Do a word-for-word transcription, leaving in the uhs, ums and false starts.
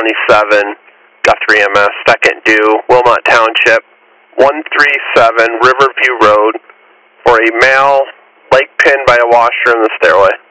twenty-seven, Guthrie M S, second due, Wilmot Township, one three seven Riverview Road, for a male leg pinned by a washer in the stairway.